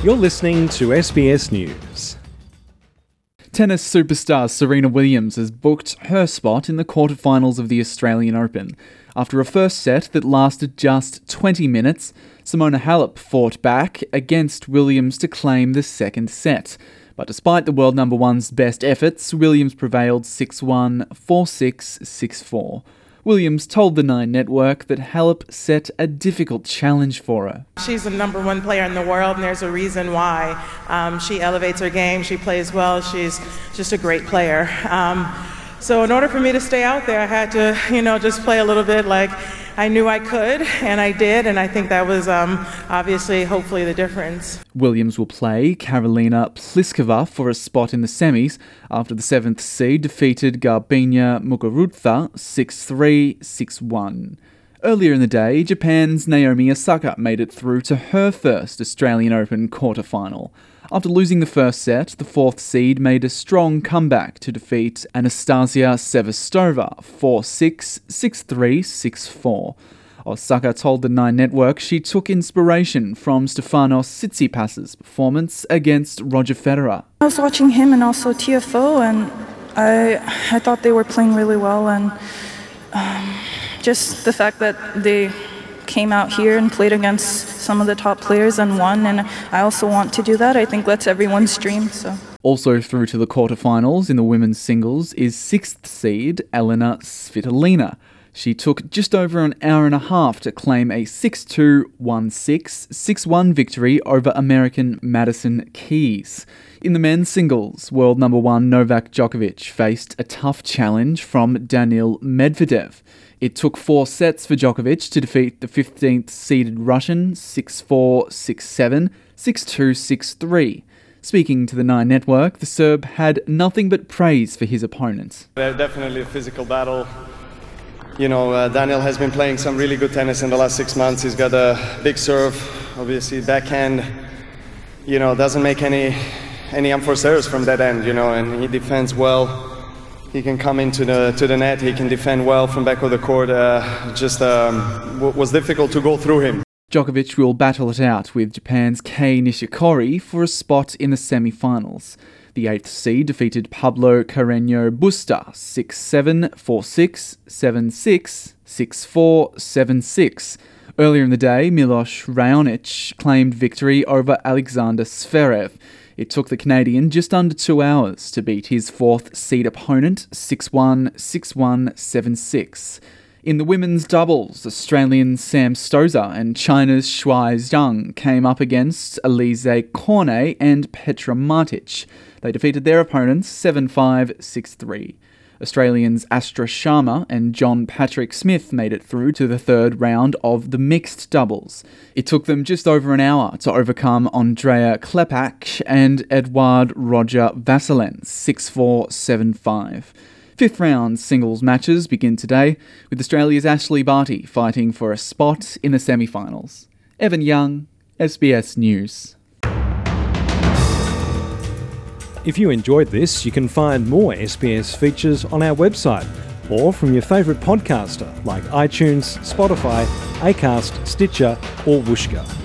You're listening to SBS News. Tennis superstar Serena Williams has booked her spot in the quarterfinals of the Australian Open. After a first set that lasted just 20 minutes, Simona Halep fought back against Williams to claim the second set. But despite the world number one's best efforts, Williams prevailed 6-1, 4-6, 6-4. Williams told the Nine Network that Halep set a difficult challenge for her. She's the number one player in the world, and there's a reason why. She elevates her game, she plays well, she's just a great player. So in order for me to stay out there, I had to, just play a little bit like I knew I could, and I did, and I think that was obviously, hopefully, the difference. Williams will play Karolina Pliskova for a spot in the semis after the 7th seed defeated Garbina Muguruza 6-3, 6-1. Earlier in the day, Japan's Naomi Osaka made it through to her first Australian Open quarterfinal. After losing the first set, the 4th seed made a strong comeback to defeat Anastasia Sevastova 4-6, 6-3, 6-4. Osaka told the Nine Network she took inspiration from Stefanos Tsitsipas's performance against Roger Federer. I was watching him and also TFO, and I thought they were playing really well, and just the fact that they came out here and played against some of the top players and won, and I also want to do that. I think that's everyone's dream. So. Also through to the quarterfinals in the women's singles is 6th seed Elena Svitolina. She took just over an hour and a half to claim a 6-2, 1-6, 6-1 victory over American Madison Keys. In the men's singles, world number one Novak Djokovic faced a tough challenge from Daniil Medvedev. It took 4 sets for Djokovic to defeat the 15th seeded Russian 6-4, 6-7, 6-2, 6-3. Speaking to the Nine Network, the Serb had nothing but praise for his opponent. Definitely a physical battle. Daniel has been playing some really good tennis in the last 6 months. He's got a big serve, obviously backhand, doesn't make any unforced errors from that end, and he defends well. He can come into the net, he can defend well from back of the court. Was difficult to go through him. Djokovic will battle it out with Japan's Kei Nishikori for a spot in the semi-finals. The 8th seed defeated Pablo Carreño Busta 6-7, 4-6, 7-6, 6-4, 7-6. Earlier in the day, Milos Raonic claimed victory over Alexander Zverev. It took the Canadian just under 2 hours to beat his 4th seed opponent 6-1, 6-1, 7-6. In the women's doubles, Australian Sam Stosur and China's Shuai Zhang came up against Alizé Cornet and Petra Martic. They defeated their opponents 7-5, 6-3. Australians Astra Sharma and John Patrick Smith made it through to the 3rd round of the mixed doubles. It took them just over an hour to overcome Andrea Klepak and Edouard Roger Vassilin 6-4, 7-5. 5th round singles matches begin today, with Australia's Ashley Barty fighting for a spot in the semi-finals. Evan Young, SBS News. If you enjoyed this, you can find more SBS features on our website or from your favourite podcaster like iTunes, Spotify, Acast, Stitcher or Whooshkaa.